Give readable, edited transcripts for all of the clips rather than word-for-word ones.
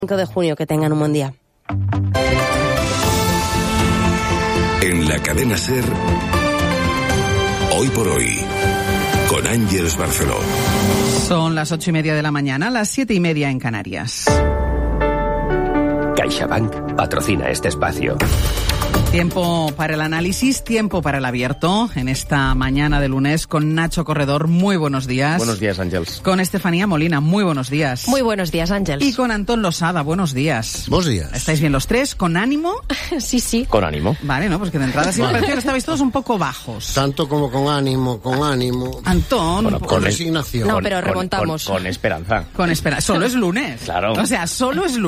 5 de junio, que tengan un buen día. En la cadena SER, Hoy por Hoy, con Ángeles Barceló. Son las 8:30 de la mañana, las 7:30 en Canarias. CaixaBank patrocina este espacio. Tiempo para el análisis, tiempo para el abierto en esta mañana de lunes con Nacho Corredor. Muy buenos días. Buenos días, Ángeles. Con Estefanía Molina. Muy buenos días. Muy buenos días, Ángeles. Y con Antón Losada. Buenos días. Buenos días. ¿Estáis bien los tres? ¿Con ánimo? Sí. Con ánimo. Vale, ¿no? Pues que de entrada sí me pareció que estabais todos un poco bajos. Tanto como con ánimo. Antón. Bueno, con resignación. No, pero remontamos. Con esperanza. Con esperanza. Solo es lunes. Claro. O sea, solo es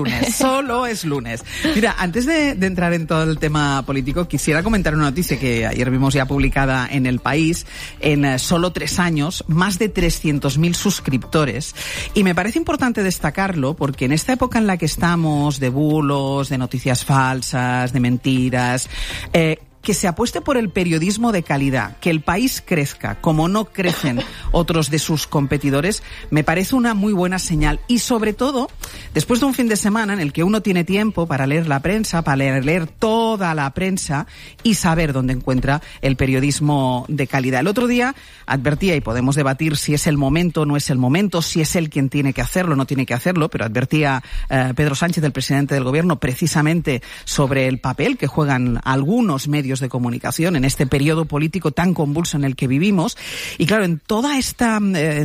lunes. Mira, antes de entrar en todo el tema político, quisiera comentar una noticia que ayer vimos ya publicada en El País. En solo 3 años, más de 300.000 suscriptores. Y me parece importante destacarlo porque en esta época en la que estamos, de bulos, de noticias falsas, de mentiras, que se apueste por el periodismo de calidad, que el país crezca como no crecen otros de sus competidores, me parece una muy buena señal. Y sobre todo, después de un fin de semana en el que uno tiene tiempo para leer la prensa, para leer toda la prensa y saber dónde encuentra el periodismo de calidad. El otro día advertía, y podemos debatir si es el momento o no es el momento, si es él quien tiene que hacerlo o no tiene que hacerlo, pero advertía Pedro Sánchez, el presidente del gobierno, precisamente sobre el papel que juegan algunos medios de comunicación en este periodo político tan convulso en el que vivimos. Y claro, en toda esta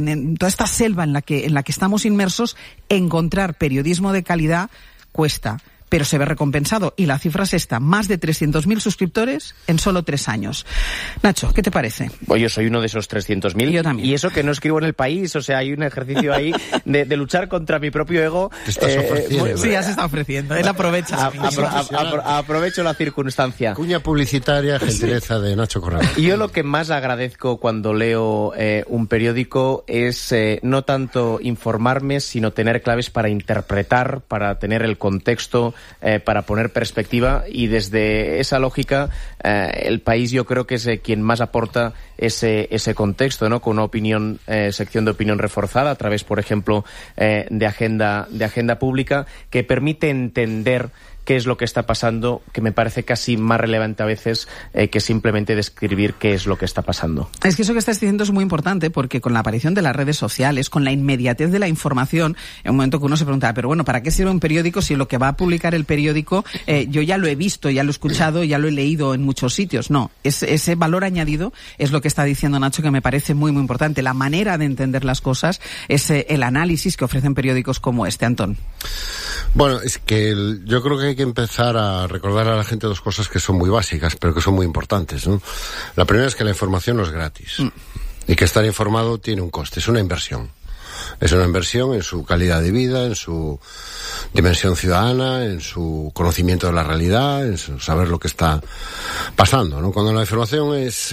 selva en la que estamos inmersos, encontrar periodismo de calidad cuesta, pero se ve recompensado. Y la cifra es esta, más de 300.000 suscriptores en solo 3 años. Nacho, ¿qué te parece? Pues yo soy uno de esos 300.000. Yo también. Y eso que no escribo en El País, o sea, hay un ejercicio ahí de luchar contra mi propio ego. Te estás ofreciendo. Sí, ya se está ofreciendo. Él aprovecha. Aprovecho la circunstancia. Cuña publicitaria, gentileza de Nacho Corredor. Y yo lo que más agradezco cuando leo un periódico es no tanto informarme, sino tener claves para interpretar, para tener el contexto, para poner perspectiva, y desde esa lógica El País yo creo que es quien más aporta ese contexto, ¿no? Con una opinión, sección de opinión reforzada a través, por ejemplo, de agenda pública, que permite entender qué es lo que está pasando, que me parece casi más relevante a veces que simplemente describir qué es lo que está pasando. Es que eso que estás diciendo es muy importante, porque con la aparición de las redes sociales, con la inmediatez de la información, en un momento que uno se pregunta, pero bueno, ¿para qué sirve un periódico si lo que va a publicar el periódico yo ya lo he visto, ya lo he escuchado, ya lo he leído en muchos sitios? No, ese valor añadido es lo que está diciendo Nacho, que me parece muy, muy importante. La manera de entender las cosas es el análisis que ofrecen periódicos como este, Antón. Bueno, es que yo creo que hay que empezar a recordar a la gente 2 cosas que son muy básicas, pero que son muy importantes, ¿no? La primera es que la información no es gratis. Y que estar informado tiene un coste, es una inversión. Es una inversión en su calidad de vida, en su dimensión ciudadana, en su conocimiento de la realidad, en su saber lo que está pasando, ¿no? Cuando la información es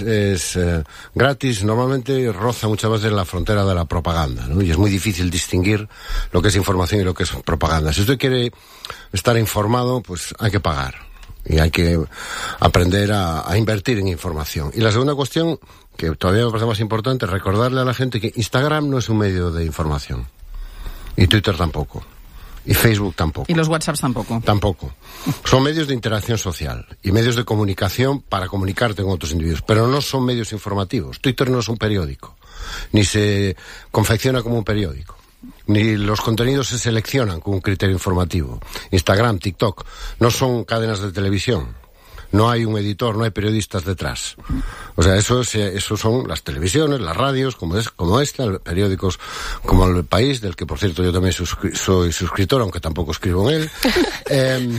gratis, normalmente roza muchas veces la frontera de la propaganda, ¿no? Y es muy difícil distinguir lo que es información y lo que es propaganda. Si usted quiere estar informado, pues hay que pagar. Y hay que aprender a invertir en información. Y la segunda cuestión, que todavía me parece más importante, es recordarle a la gente que Instagram no es un medio de información. Y Twitter tampoco. Y Facebook tampoco. Y los WhatsApps tampoco. Tampoco. Son medios de interacción social y medios de comunicación para comunicarte con otros individuos. Pero no son medios informativos. Twitter no es un periódico. Ni se confecciona como un periódico. Ni los contenidos se seleccionan con un criterio informativo. Instagram, TikTok, no son cadenas de televisión. No hay un editor, no hay periodistas detrás. O sea, eso son las televisiones, las radios, como esta, periódicos como El País, del que, por cierto, yo también soy suscriptor, aunque tampoco escribo en él.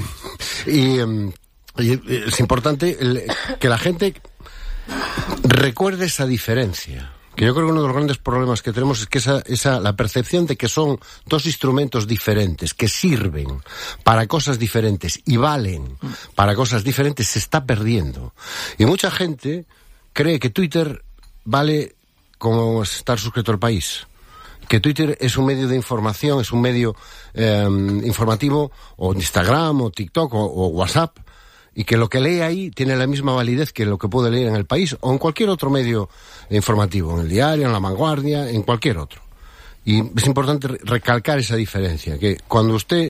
Y es importante que la gente recuerde esa diferencia. Que yo creo que uno de los grandes problemas que tenemos es que la percepción de que son 2 instrumentos diferentes, que sirven para cosas diferentes y valen para cosas diferentes, se está perdiendo. Y mucha gente cree que Twitter vale como estar suscrito al País. Que Twitter es un medio de información, es un medio informativo, o Instagram, o TikTok, o WhatsApp, y que lo que lee ahí tiene la misma validez que lo que puede leer en El País o en cualquier otro medio informativo, en El Diario, en La Vanguardia, en cualquier otro. Y es importante recalcar esa diferencia, que cuando usted